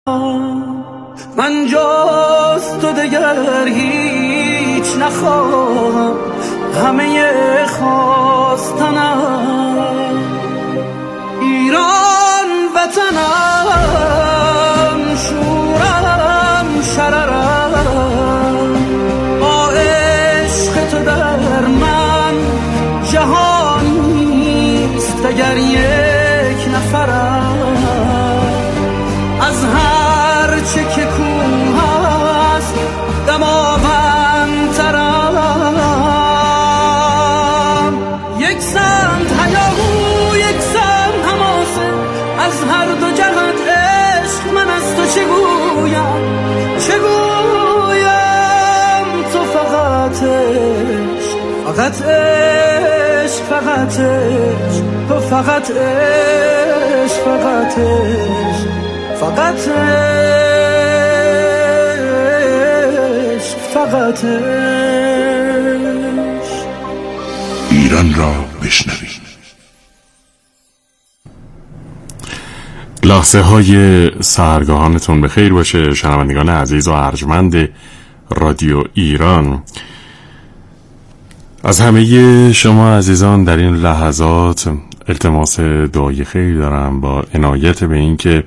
من جز تو دگر هیچ نخواهم، همه خواستنم ایران وطنم، شورم شررم، با عشق تو در من جهان نیست دگر یک نفرم. از هر چه که کوه هست دماوندترم، یک سمت هیاهو یک سمت حماسه، از هر دو جهت عشق من از تو چه گویم تو فقط عشق، فقط عشق، فقط عشق، تو فقط عشق، فقط عشق، فقط عشق، فقط عشق. ایران را بشنوید. لحظه های سحرگاهانتون به خیر باشه شنوندگان عزیز و ارجمند رادیو ایران. از همه شما عزیزان در این لحظات التماس دعای خیر دارم با عنایت به این که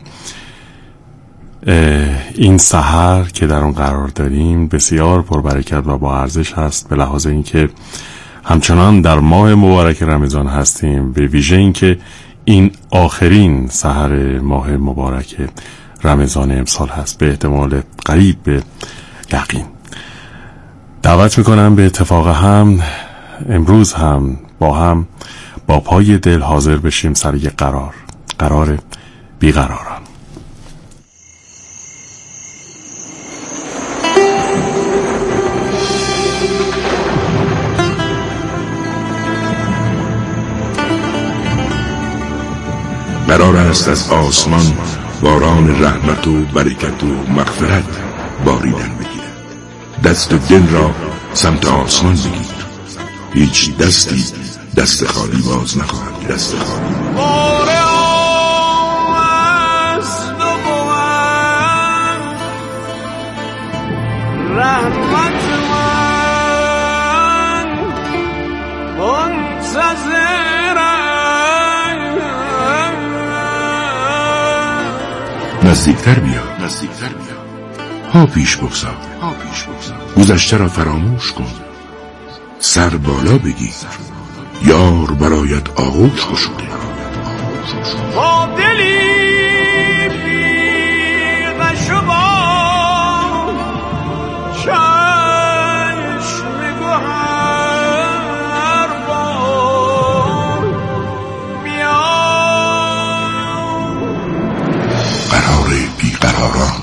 این سحر که در اون قرار داریم بسیار پربرکت و با ارزش هست، به لحاظ این که همچنان در ماه مبارک رمضان هستیم، به ویژه این که این آخرین سحر ماه مبارک رمضان امسال هست، به احتمال قریب به یقین. دعوت میکنم به اتفاق هم امروز هم با پای دل حاضر بشیم سر یک قرار بیقراران. قرار است از آسمان باران رحمت و برکت و مغفرت باریدن بگیرد. دست و دل را سمت آسمان بگیر، هیچ دستی دست خالی باز نخواهد. دست خالی رحمت من نزدیکتر بیا، ها پیش بگذار، گذشته را فراموش کن، سر بالا بگیر، یار برایت آغوش گشوده. با دلی بی غش و بام، چشم گوهر بام، بیا قرار بیقراران.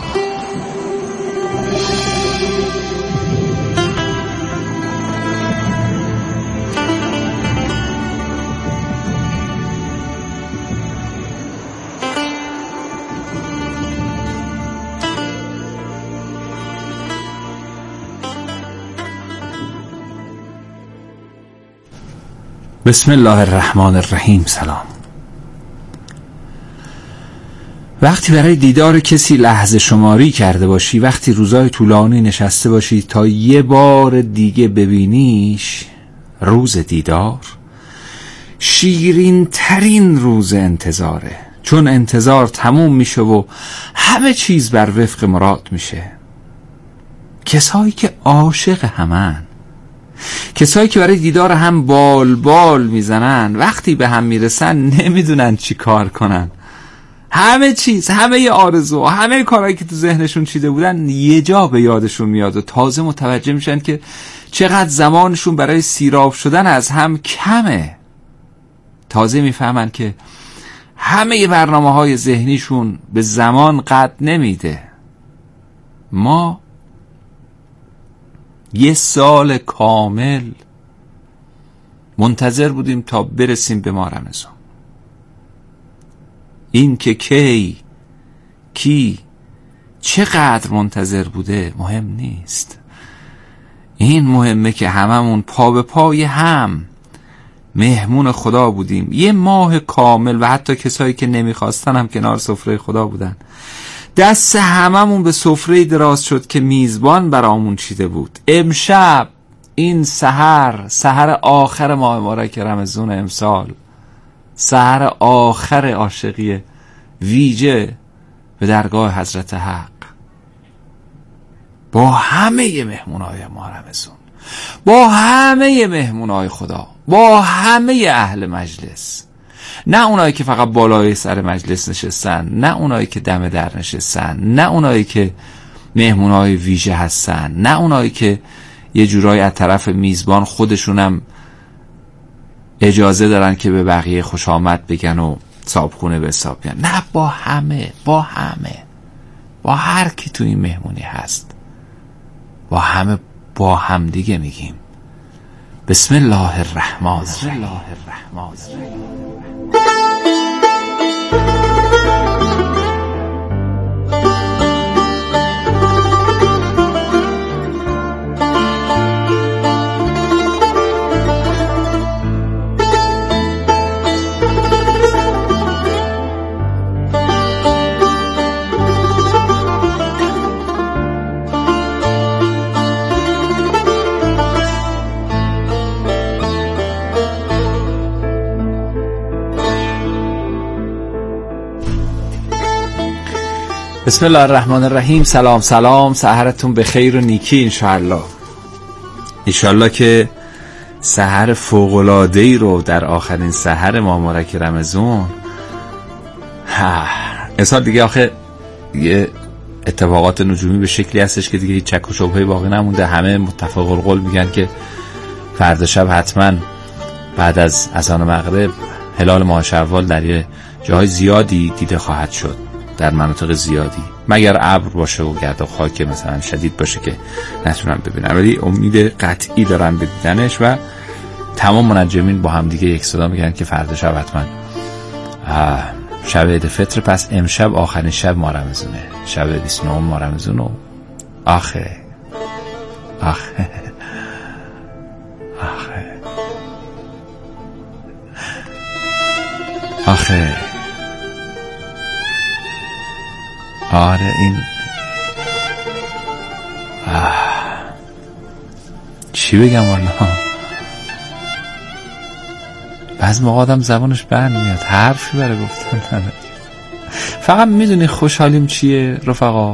بسم الله الرحمن الرحیم. سلام. وقتی برای دیدار کسی لحظه شماری کرده باشی، وقتی روزای طولانی نشسته باشی تا یه بار دیگه ببینیش، روز دیدار شیرین ترین روز انتظاره، چون انتظار تموم میشه و همه چیز بر وفق مراد میشه. کسایی که عاشق همن، کسایی که برای دیدار هم بال میزنن، وقتی به هم میرسن نمیدونن چی کار کنن. همه چیز، همه آرزو، همه کارهایی که تو ذهنشون چیده بودن یه جا به یادشون میاد و تازه متوجه میشن که چقدر زمانشون برای سیراب شدن از هم کمه. تازه میفهمن که همه برنامه‌های ذهنیشون به زمان قد نمیده. ما 1 سال کامل منتظر بودیم تا برسیم به ماه رمضان. این که کی چقدر منتظر بوده مهم نیست. این مهمه که هممون پا به پای هم مهمون خدا بودیم 1 ماه کامل، و حتی کسایی که نمیخواستن هم کنار سفره خدا بودن. دست هممون به سفره دراز شد که میزبان برامون چیده بود. امشب این سحر آخر ماه مبارک رمضان امسال، سحر آخر عاشقی ویژه به درگاه حضرت حق، با همه مهمونای ماه رمضان، با همه مهمونای خدا، با همه اهل مجلس، نه اونایی که فقط بالای سر مجلس نشستن، نه اونایی که دم در نشستن، نه اونایی که مهمونای ویژه هستن، نه اونایی که یه جورایی از طرف میزبان خودشونم اجازه دارن که به بقیه خوش آمد بگن و صابخونه به حساب بیان. نه، با همه، با هر کی تو این مهمونی هست، با همه، با هم دیگه میگیم بسم الله الرحمن الرحیم. بسم الله الرحمن الرحیم. سلام، سحرتون به خیر و نیکی انشاءالله که سحر فوق‌العاده‌ای رو در آخرین سحر ماه مبارک رمضان. امسال دیگه آخه یه اتفاقات نجومی به شکلی هستش که دیگه هیچ چک و شبهه‌ای باقی نمونده. همه متفق القول میگن که فردا شب حتما بعد از اذان مغرب هلال ماه شوال در یه جاهای زیادی دیده خواهد شد، در مناطق زیادی، مگر ابر باشه و گرد و خاک مثلا شدید باشه که نتونن ببینن، ولی امید قطعی دارن به دیدنش و تمام منجمین با هم دیگه یک صدا میگن که فردا شب حتما شب عید فطر. پس امشب آخرین شب ماه رمضانه، شب 29 ماه رمضان و آخه آره این چی بگم والا، بعض موقع آدم زبانش بند میاد، حرفی برای گفتن نداره. فقط میدونی خوشحالیم چیه رفقا؟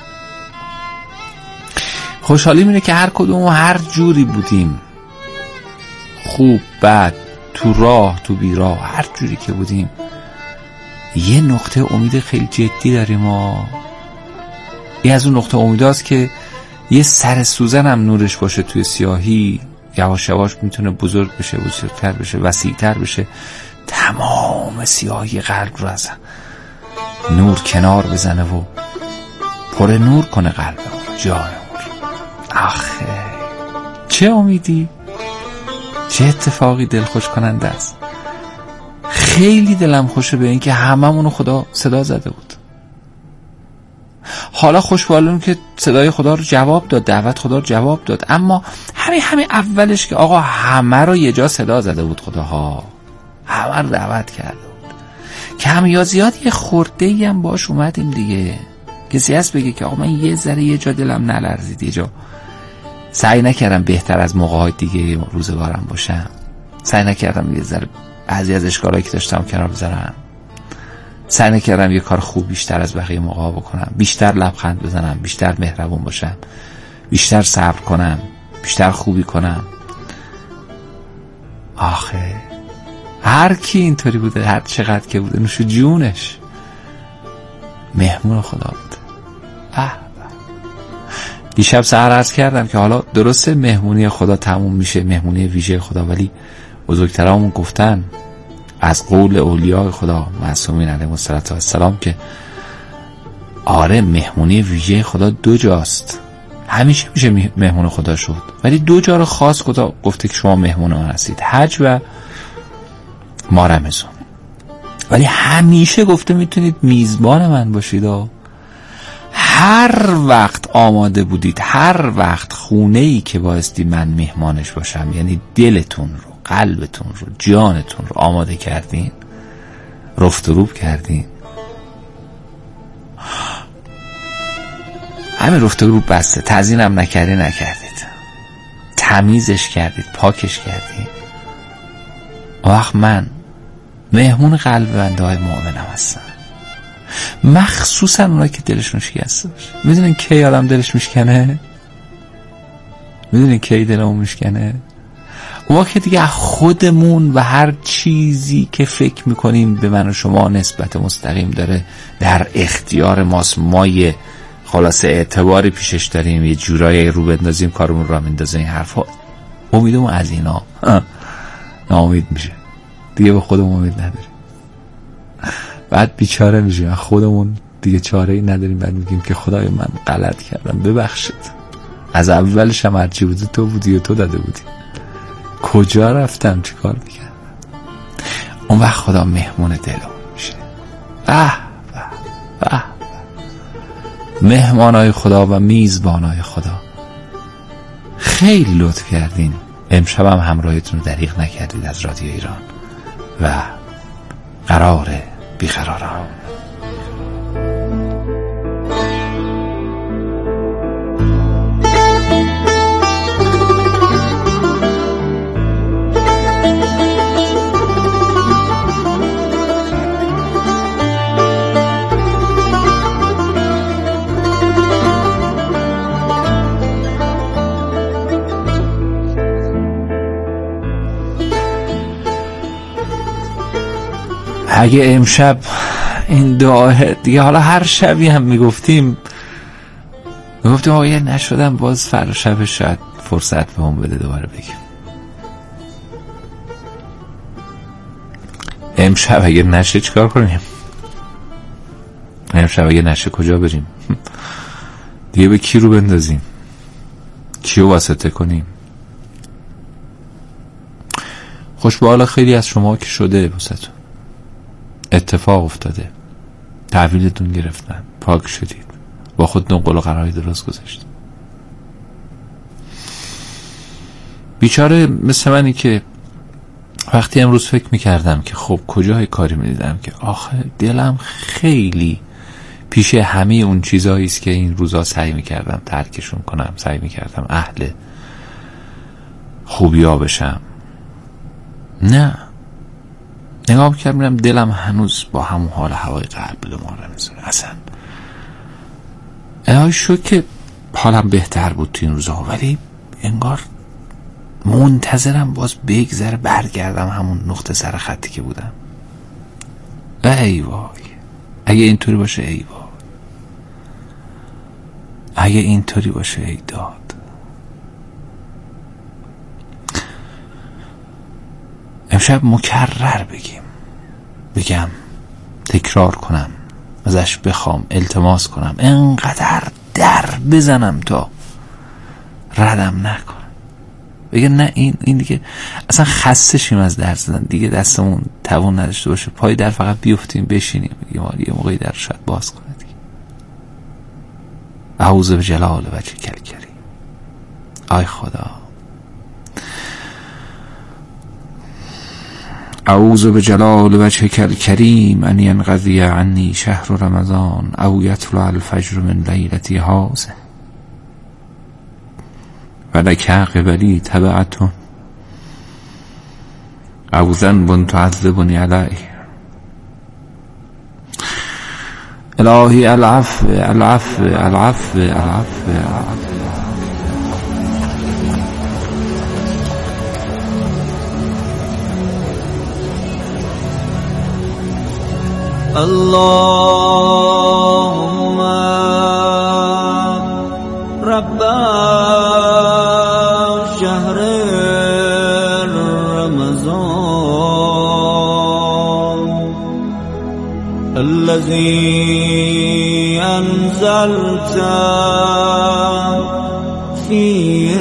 خوشحالیم اینه که هر کدوم هر جوری بودیم، خوب بد، تو راه تو بیراه، هر جوری که بودیم یه نقطه امید خیلی جدی داریم و این از اون نقطه امید هاست که یه سر سوزن هم نورش باشه توی سیاهی، یواش یواش میتونه بزرگ بشه، بزرگتر بشه، وسیعتر بشه، تمام سیاهی قلب رو از نور کنار بزنه و پر نور کنه قلب جانمون. آخه چه امیدی، چه اتفاقی دلخوش کننده است. خیلی دلم خوشه به این که هممونو خدا صدا زده بود. حالا خوشحالم که صدای خدا رو جواب داد، دعوت خدا رو جواب داد، اما همین اولش که آقا همه رو یه جا صدا زده بود خداها، همه رو دعوت کرده بود، کم یا زیاد یه خورده‌ای هم باش اومدیم دیگه. کسی هست بگه که آقا من یه ذره یه جا دلم نلرزید، یه جا سعی نکردم بهتر از موقع‌های دیگه روزگارم باشم، سعی نکردم یه ذره بعضی از اشکالایی که داشتم کنار بذارم، سعی نکردم یه کار خوب بیشتر از بقیه موقعا بکنم، بیشتر لبخند بزنم، بیشتر مهربون باشم، بیشتر صبر کنم، بیشتر خوبی کنم. آخه هر کی اینطوری بوده، هر چقدر که بوده، نوش جونش مهمون خدا بوده. دیشب سحر عرض کردم که حالا درسته مهمونی خدا تموم میشه، مهمونی ویژه خدا، ولی بزرگترامون گفتن از قول اولیاء خدا معصومین علیهم السلام که آره مهمونی ویژه خدا دو جاست، همیشه میشه مهمون خدا شد، ولی دو جا رو خاص خدا گفته که شما مهمون من هستید، حج و ماه رمضان. ولی همیشه گفته میتونید میزبان من باشید و هر وقت آماده بودید، هر وقت خونه‌ای که بایستی من مهمانش باشم، یعنی دلتون رو، قلبتون رو، جانتون رو آماده کردین، رفت و روب کردین، همین رفته رو بسته، تزیینم نکردید، تمیزش کردید، پاکش کردید، وقت من مهمون قلب بنده های مؤمنم هستم، مخصوصا اونایی که دلشون شکسته باشه. میدونین کی آدم دلش میشکنه؟ میدونین کی دلمون میشکنه؟ اون وقت دیگه خودمون و هر چیزی که فکر میکنیم به من و شما نسبت مستقیم داره در اختیار ماست، ما یه خلاصه اعتباری پیشش داریم، یه جورایی رو بندازیم کارمون را میندازه، این حرفا امیدمون از اینا ناامید میشه دیگه، به خودمون امید نداریم، بعد بیچاره میشیم، خودمون دیگه چاره‌ای نداریم، بعد میگیم که خدای من غلط کردم ببخشید، از اولش هم هرچی بودی تو بودی و تو داده بودی، کجا رفتم چی کار میکردم؟ اون وقت خدا مهمون دلمون میشه. مهمانای خدا و میزبانای خدا، خیلی لطف کردین، امشب هم همراهیتون رو دریغ نکردید از رادیو ایران و قراره بیقرارم. اگه امشب این دعا دیگه، حالا هر شبی هم میگفتیم آقا نشدم، باز فردا شب شاید فرصت به هم بده دوباره بگیم. امشب اگه نشه چیکار کنیم؟ امشب اگه نشه کجا بریم؟ دیگه به کی رو بندازیم؟ کیو واسطه کنیم؟ خوشبال خیلی از شما که شده واسطون اتفاق افتاده، تحویلتون گرفتن، پاک شدید، با خودتون قول و قراری درست گذاشتید. بیچاره مثل منی که وقتی امروز فکر میکردم که خب کجای کاری میدیدم که آخه دلم خیلی پیش همه اون چیزایی است که این روزا سعی میکردم ترکشون کنم، سعی میکردم اهل خوبیا بشم، نه نگاه میکردم میرم دلم هنوز با همون حال هوای قلب ما رو میذاره. اصلا الهی شو که حالم بهتر بود تو این روزها، ولی انگار منتظرم باز بگذره برگردم همون نقطه سر خطی که بودم. ای وای اگه اینطوری باشه، ای وای اگه اینطوری باشه، ای داد. امشب مکرر بگم تکرار کنم، ازش بخوام، التماس کنم، انقدر در بزنم تا ردم نکنه، بگه نه این دیگه اصلا خسته شیم از در زدن، دیگه دستمون توان نداشته باشه پای در فقط بیفتیم بشینیم، یه موقعی در شاید باز کنه دیگه. اعوذ بجلال وجهک الکریم. آی خدا، اعوذ بجلال وجهک الکریم ان ینقضی عنی شهر رمضان او یطلع الفجر من لیلتی هذه ولک قبلی تبعتون او ذنب تعذبنی علیه. الهی العفو العفو العفو العفو العفو. اللهم رب شهر رمضان الذي أنزلت فيه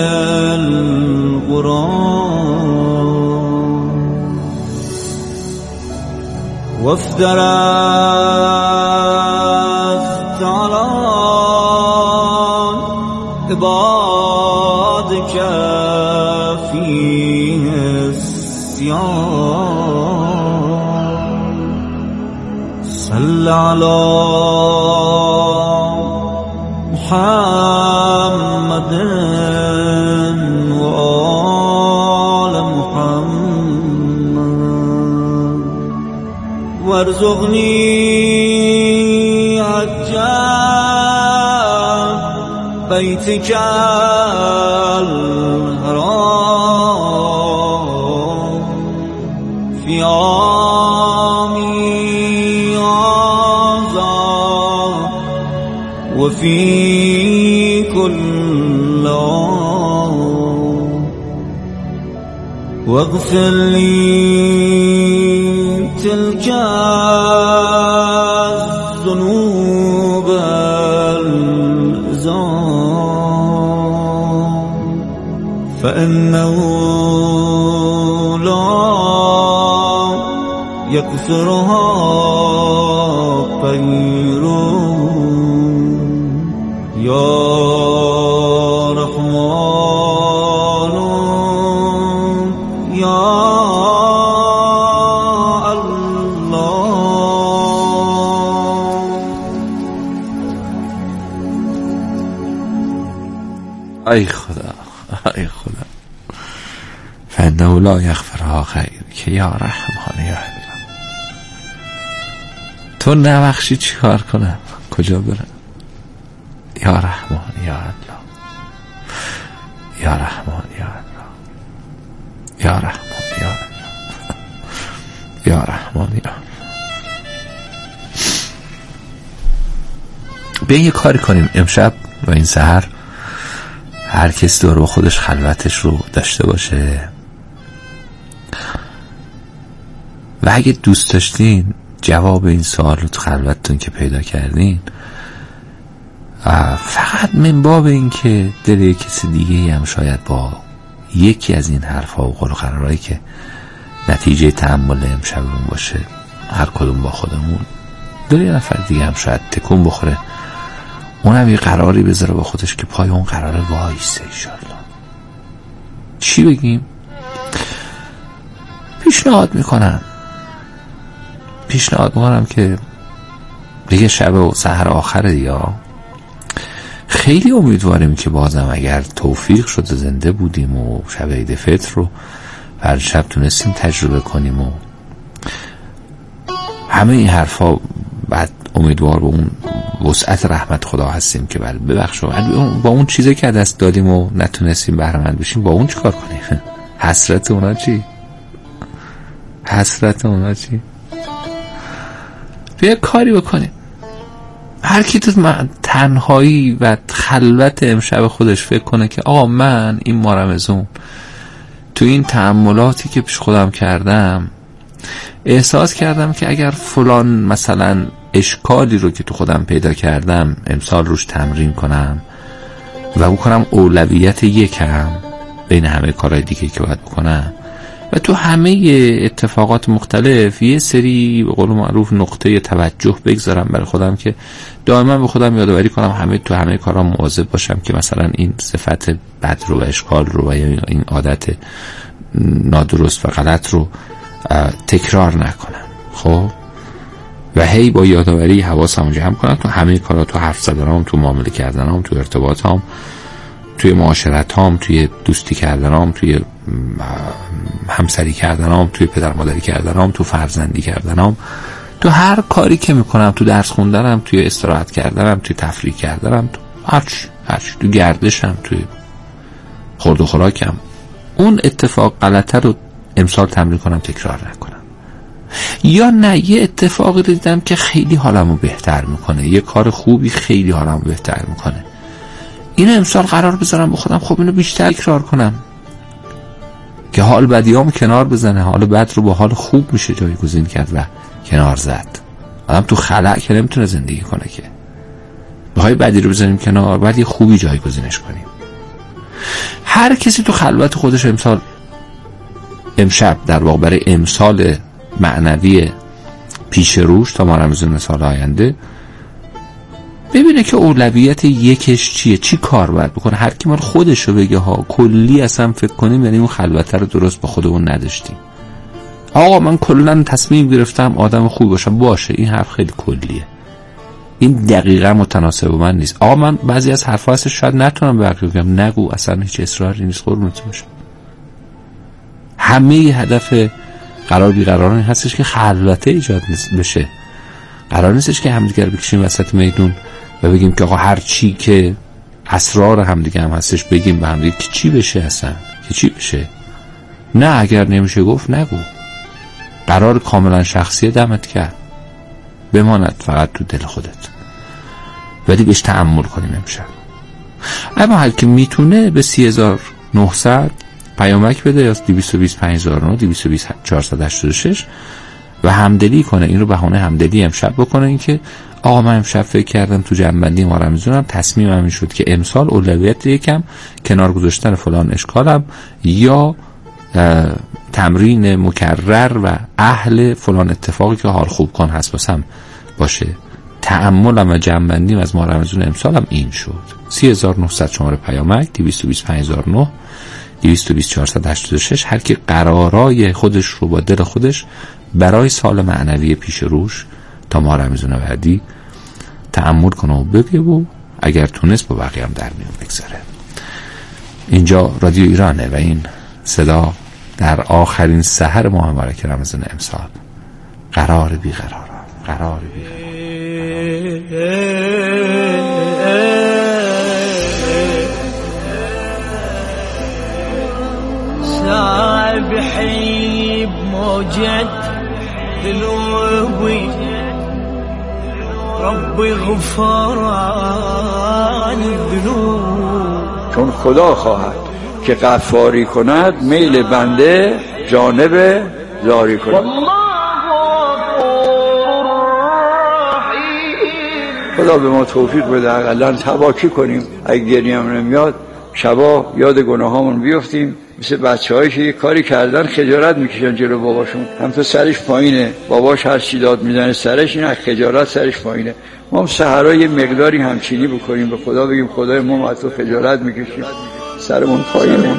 القرآن وافترضت على عبادك فيه الصيام صل على محمد و آل محمد وارزقنی عجل بیتک الحرام فی عامی هذا وفي كل عام واغفر لي تلك الذنوب العظام فإنه لا يغفرها غيره یا رحمان یا الله. ای خدا ای خدا فانه لا یغفرها غیرک یا رحمان یا الله. تو نبخشی چی کار کنم؟ کجا برم؟ یا رحمان یا الله یا رحمان یا الله یا رحمان یا الله یا رحمان یا الله. بیاین یه کاری کنیم امشب و این سحر هر کسی دور با خودش خلوتش رو داشته باشه و اگه دوست داشتین جواب این سوال رو تو خلوتتون که پیدا کردین فقط من باب این که دل کسی دیگه هم شاید با یکی از این حرفا و قول و قرارهایی که نتیجه تأمل امشبمون باشه هر کدوم با خودمون دل یه نفر دیگه هم شاید تکون بخوره اونم یه قراری بذاره با خودش که پای اون قرار وایسه انشالله. چی بگیم؟ پیشنهاد میکنم که دیگه شب و سحر آخره یا خیلی امیدواریم که بازم اگر توفیق شد زنده بودیم و شب عید فطر رو هر شب تونستیم تجربه کنیم و همه این حرفا بعد امیدوار به اون وسعت رحمت خدا هستیم که بله ببخشو با اون چیزی که دست دادیم و نتونستیم بهره مند بشیم با اون چی کار کنیم؟ حسرت اونا چی؟ بیا کاری بکنیم. هر کی تو تنهایی و خلوت امشب خودش فکر کنه که آقا من این ماه رمضان تو این تأملاتی که پیش خودم کردم احساس کردم که اگر فلان مثلا اشکالی رو که تو خودم پیدا کردم امسال روش تمرین کنم و بکنم اولویت یکم بین همه کارهای دیگه که باید بکنم و تو همه اتفاقات مختلف یه سری به قول معروف نقطه توجه بگذارم برای خودم که دائما به خودم یادآوری کنم تو همه کارام مواظب باشم که مثلا این صفت بد رو و اشکال رو و این عادت نادرست و غلط رو تکرار نکنم. خب و هی با یادآوری حواسم جمع کنم تو همه کارا، تو حرف زدنام، تو معامله کردنام، تو ارتباطام، توی معاشرتام، توی دوستی کردنام، توی همسری کردنام، توی پدر مادری کردنام، تو فرزندی کردنام، تو هر کاری که میکنم، تو درس خوندنم، توی استراحت کردنم، توی تفریح کردنم، تو هرچی تو گردشم، توی خورد و خوراکم، اون اتفاق غلطه رو امسال تمرین کنم تکرار نکنم. یا نه یه اتفاقی دیدم که خیلی حالمو بهتر میکنه، یه کار خوبی خیلی حالمو بهتر میکنه، اینو امسال قرار بذارم با خودم خب اینو بیشتر تکرار کنم که حال بدیام کنار بزنه، حال بد رو با حال خوب میشه جایگزین کرد و کنار زد. آدم تو خلأ که نمیتونه زندگی کنه که بخوای بدی رو بزنیم کنار بعد یه خوبی جایگزینش کنیم. هر کسی تو خلوت خودش امشب در واقع برای امسال معنوی پیش روش تا ما رمضان سال آینده ببینه که اولویت یکش چیه، چی کار باید بکنه. هر کی مال خودش رو بگه ها، کلی اصلا فکر کنیم یعنی اون خلوت رو درست با خودمون نداشتیم. آقا من کلا تصمیم گرفتم آدم خوب باشم، باشه این حرف خیلی کلیه، این دقیقا متناسب با من نیست. آقا من بعضی از حرفا هستش شاید نتونم به بقیه بگم نگو، اصلا هیچ اصراری نیست، قربونت باشم. همه هدف قرار بیقرار این هستش که خلوته ایجاد بشه. قرار نیستش که همدیگر بکشیم وسط میدون و بگیم که آقا هر چی که اسرار همدیگه هم هستش بگیم به همدیگه که چی بشه، اصلا که چی بشه. نه، اگر نمیشه گفت نگو. قرار کاملا شخصی دمت کرد، بماند فقط تو دل خودت، ولی بهش تأمل کنیم امشب. اما هر که میتونه به 30900 پیامک بده یا 225009 220486 و همدلی کنه. این رو بهانه همدلی امشب بکنه، این که آقا من امشب فکر کردم تو جنبندی ما رمضانم تصمیمم این شد که امسال اولویت یکم کنار گذاشتن فلان اشکالم یا تمرین مکرر و اهل فلان اتفاقی که حال خوب کن هست باسم باشه. تأملم و جنبندیم از ما رمضان امسالم این شد. 3900 شماره پیامک 225009 220486. هر کی قرارای خودش رو با دل خودش برای سال معنوی پیش روش تا ما رمضان بعدی تأمل کنه و بگه و اگر تونست با بقیه هم در میون بگذاره. اینجا رادیو ایرانه و این صدا در آخرین سحر ماه مبارک رمضان امسال. قرار بیقرار. صعب حيب موجة ذنوبي ربي غفران الذنوب. چون خدا خواهد که غفاری کند میل بنده جانب زاری کند. خدا به ما توفیق بده اقلا تواکی کنیم. اگه گریه هم نمیاد شبا یاد گناهامون بیفتیم، مثل بچه‌هایی که یه کاری کردن خجالت میکشن جلو باباشون، هم تو سرش پایینه، باباش هر چی داد میزنه سرش، این از خجالت سرش پایینه. ما هم سحرا یه مقداری همچینی بکنیم، به خدا بگیم خدای ما از تو خجالت میکشیم، سرمون پایینه.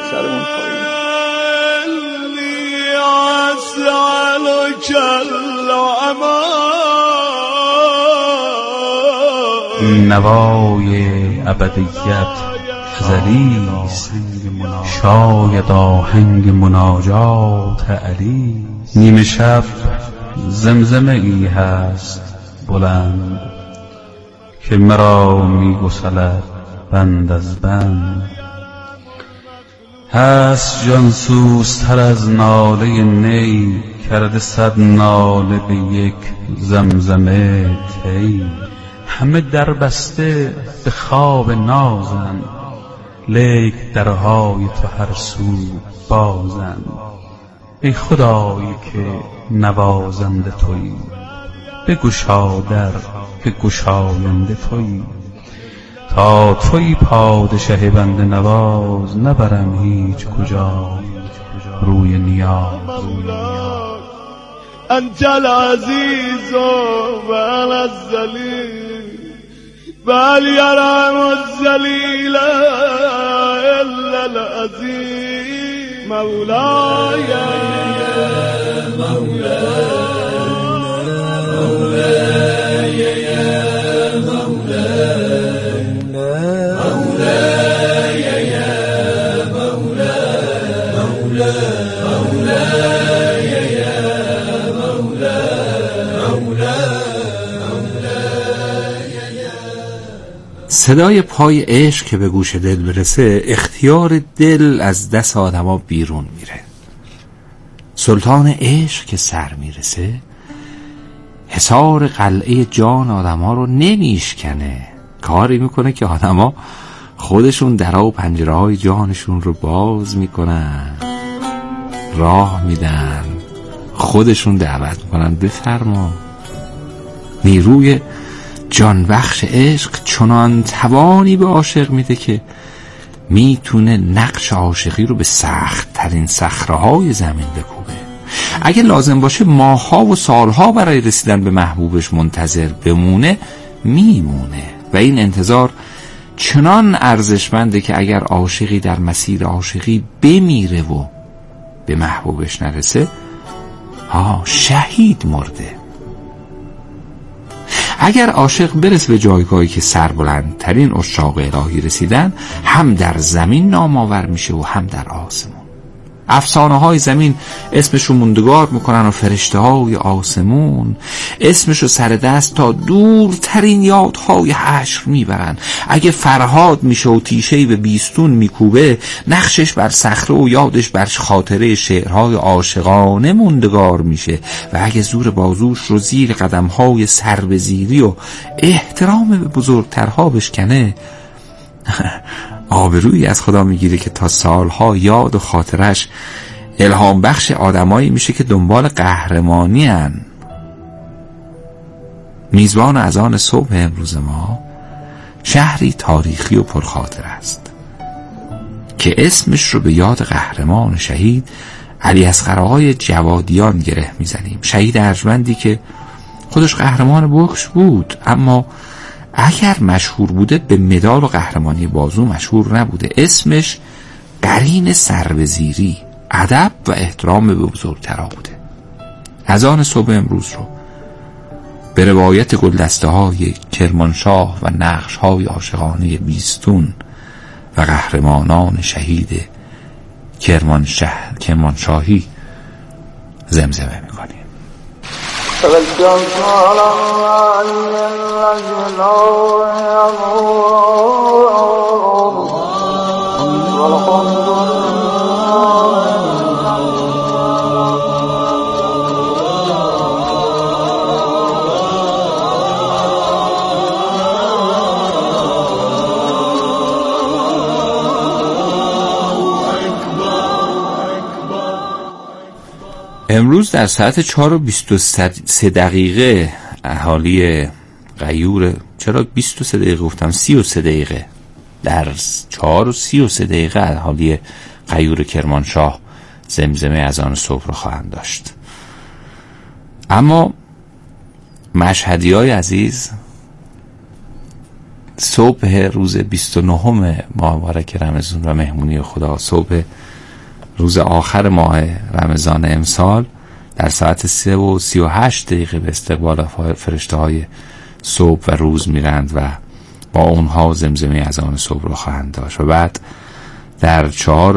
نوای ابدیت ازلیست، شاید آهنگ مناجات علی. نیمه شب زمزمه ای هست بلند که مرا میگسلد بند از بند. هست جانسوزتر از ناله نی، کرده 100 ناله به یک زمزمه تی. همه در بسته به خواب نازند، لیک درهای تو هر سو بازند. ای خدایی که نوازنده تویی، بگشا در که گشاینده تویی. تا تویی پادشه بنده نواز، نبرم هیچ کجا روی نیاز. انت العزیز و انا الذلیل، بل یرحم الذلیل الا العزیز. مولاي مولاي يا مولاي مولاي يا مولاي مولاي يا صدای پای عشق که به گوش دل برسه، اختیار دل از دست آدما بیرون میره. سلطان عشق که سر میرسه، حصار قلعه جان آدما رو نمیشکنه، کاری میکنه که آدما خودشون درها و پنجره های جانشون رو باز میکنن، راه میدن، خودشون دعوت میکنن بفرما. نیروی جانبخش عشق چنان توانی به عاشق میده که میتونه نقش عاشقی رو به سخت ترین صخره‌های زمین بکوبه. اگه لازم باشه ماه‌ها و سالها برای رسیدن به محبوبش منتظر بمونه، میمونه. و این انتظار چنان ارزشمنده که اگر عاشقی در مسیر عاشقی بمیره و به محبوبش نرسه، شهید مرده. اگر عاشق برسه به جایگاهی که سربلندترین عشاق الهی رسیدن، هم در زمین نام آور میشه و هم در آسمون. افسانه های زمین اسمشو موندگار میکنن و فرشته های آسمون اسمشو سر دست تا دورترین یادهای حشر میبرن. اگه فرهاد میشه و تیشهی به بیستون میکوبه، نقشش بر صخره و یادش بر خاطره شعرهای عاشقانه موندگار میشه. و اگه زور بازوش رو زیر قدمهای سربزیری و احترام به بزرگترها بشکنه، آبرویی از خدا میگیره که تا سالها یاد و خاطرش الهام بخش آدمایی میشه که دنبال قهرمانی هن. میزبان اذان صبح امروز ما شهری تاریخی و پرخاطر است که اسمش رو به یاد قهرمان شهید علی اصغر آقای جوادیان گره میزنیم. شهید ارجمندی که خودش قهرمان بکس بود، اما اگر مشهور بوده به مدال و قهرمانی بازو مشهور نبوده. اسمش قرین سربزیری، ادب و احترام به بزرگترها بوده. اذان صبح امروز رو به روایت گلدسته های کرمانشاه و نقش های عاشقانه بیستون و قهرمانان شهید کرمانشاهی زمزمه میکنیم. امروز در ساعت 4:23 اهالی غیور، چرا 23 دقیقه گفتم، 33 دقیقه، در 4:33 اهالی غیور کرمانشاه زمزمه اذان صبح را خواهند داشت. اما مشهدی های عزیز، صبح روز 29 ماه مبارک رمضان و مهمونی خدا، صبح روز آخر ماه رمضان امسال در ساعت 3:38 به استقبال فرشته های صبح و روز میرند و با اونها زمزمه اذان صبح رو خواهند داشت. و بعد در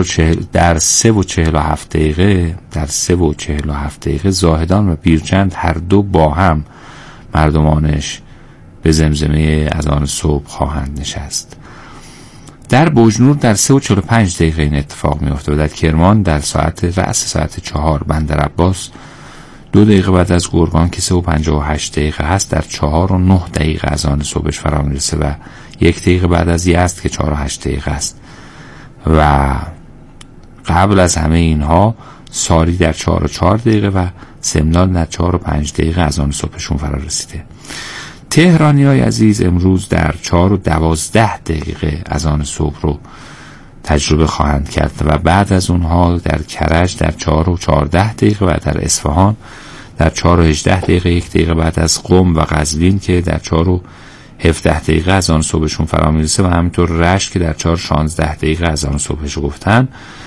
3:47 زاهدان و پیرچند هر دو با هم مردمانش به زمزمه اذان صبح خواهند نشست. در بوجنور در 3:45 این اتفاق میفته و در کرمان در ساعت 4 بندر عباس 2 دقیقه بعد از گرگان که 3:58 هست در 4:09 اذان صبحش فرا میرسه و 1 دقیقه بعد از یزد که 4:08 است. و قبل از همه اینها ساری در 4:04 و سمنان در 4:05 اذان صبحشون فرا رسیده. تهرانی های عزیز امروز در 4:12 اذان صبح رو تجربه خواهند کرد و بعد از اونها در کرج در 4:14 و در اصفهان در 4:18 1 دقیقه بعد از قم و قزوین که در 4:17 اذان صبحشون فرا میرسه و همینطور رشت که در 4:16 اذان صبحش گفتن.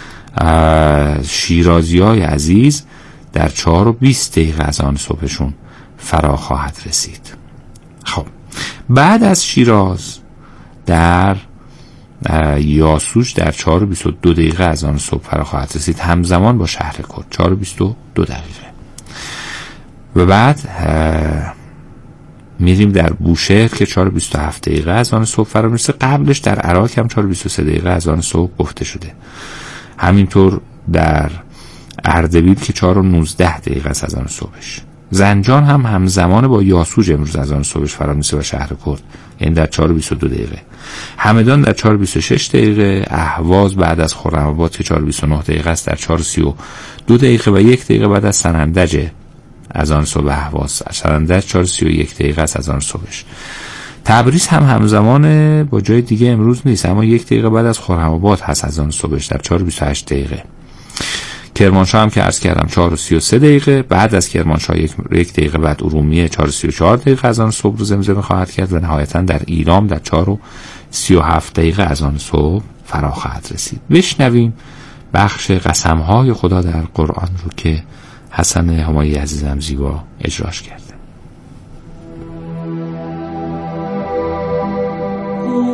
شیرازی های عزیز در 4:20 اذان صبحشون فرا خواهد رسید. خب بعد از در یاسوج در 4:22 اذان صبح فرا خواهد رسید، همزمان با شهر کرد 4:22. و بعد میریم در بوشهر که 4:27 اذان صبح فرا میرسه. قبلش در عراق هم 4:23 اذان صبح گفته شده. همینطور در اردبیل که 4:19 از اذان صبحش. زنجان هم همزمان با یاسوج امروز اذان صبحش فرا میرسه و شهر کرد، یعنی در 4:22. همدان در 4:26. اهواز بعد از خرم‌آباد که 4:29 است در 4:32 و 1 دقیقه بعد از سنندج اذان صبح اهواز. سنندج 4:31 است اذان صبحش. تبریز هم همزمان با جای دیگه امروز نیست، اما 1 دقیقه بعد از خرم‌آباد هست اذان صبحش در 4:28. کرمانشاه هم که عرض کردم 4:33. بعد از کرمانشاه 1 دقیقه بعد ارومیه 4:34 اذان صبح رو زمزمه خواهد کرد و نهایتا در ایران در 4:37 اذان صبح فرا خواهد رسید. بشنویم بخش قسم‌های خدا در قرآن رو که حسن همایی عزیزم زیبا اجراش کرد.